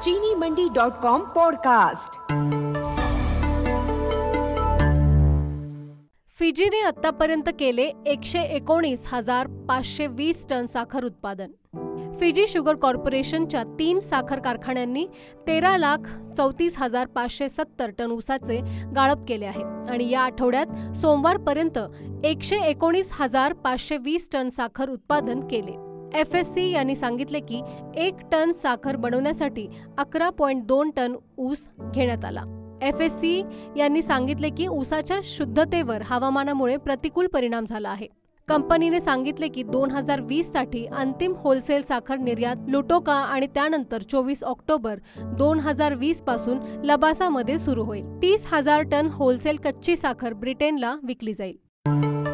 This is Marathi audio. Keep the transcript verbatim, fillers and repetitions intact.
चीनी मंडी डॉट कॉम पॉडकास्ट। फिजीने आतापर्यंत केले एकशे एकोणीस हजार पाचशे वीस टन साखर उत्पादन। फिजी शुगर कॉर्पोरेशनच्या तीन साखर कारखान्यांनी तेरा लाख चौतीस हजार पाचशे सत्तर टन ऊसाचे गाळप केले आहे आणि या आठवड्यात सोमवारपर्यंत एकशे एकोणीस हजार पाचशे वीस टन साखर उत्पादन केले। एफ एस सी यांनी सांगितले की एक टन साखर बनवण्यासाठी अकरा पॉईंट दोन टन ऊस घेण्यात आला। एफ एस सी यांनी सांगितले की ऊसाच्या शुद्धतेवर हवामानामुळे प्रतिकूल परिणाम झाला आहे। कंपनीने सांगितले की दोन हजार वीस साठी अंतिम होलसेल साखर निर्यात लुटोका आणि त्यानंतर चोवीस ऑक्टोबर दोन हजार वीस पासून लबासामध्ये सुरू होईल। तीस हजार टन होलसेल कच्ची साखर ब्रिटनला विकली जाईल।